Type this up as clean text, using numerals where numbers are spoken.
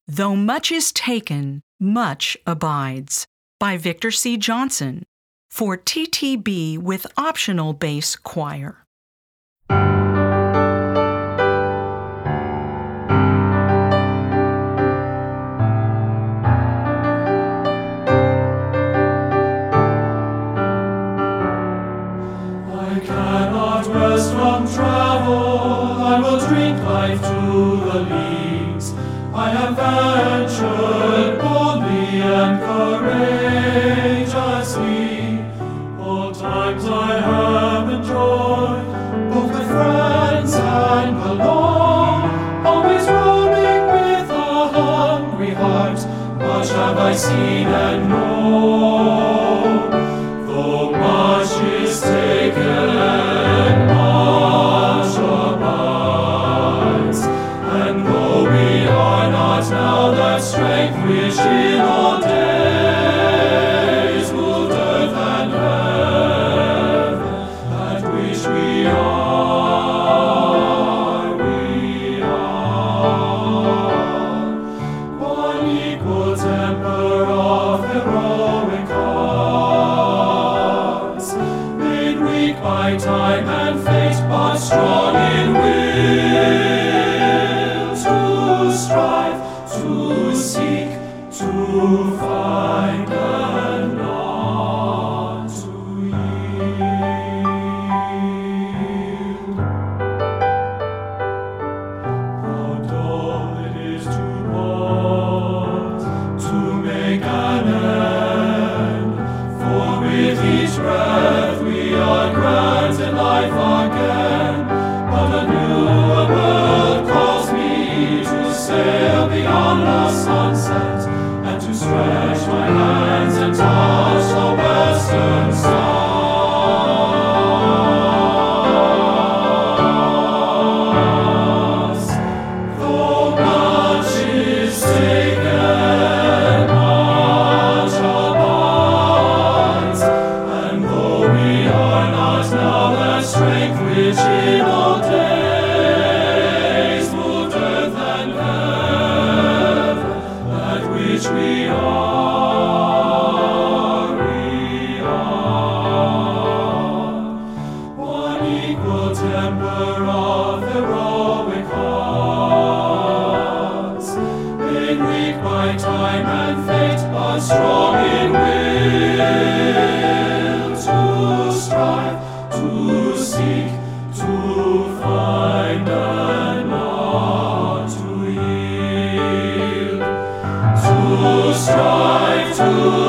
Though much is taken, much abides, by Victor C. Johnson, for TTB with optional bass choir. I cannot rest from travel, I will drink life to the lees. I have ventured boldly and courageously. All times I have enjoyed, both with friends and alone. Always roaming with a hungry heart, much have I seen and known. Though much is taken, much abides. And though we are not now that strength which in old days moved earth and heaven, that which we are. One equal temper of heroic hearts, made weak by time and fate, but strong in will to strive, to seek, to find, and not to yield. How dull it is to pause, to make an end, for with each breath we are granted life again. But a newer world calls me to sail beyond the sunset, and to stretch my hands and touch the western stars. Though much is taken, much abides, and though we are not now that strength which in old days moved earth and heaven, that which we are. One equal temper of heroic hearts, made weak by time and fate, but strong in will to strive, to seek, to find, and not to yield. To strive, to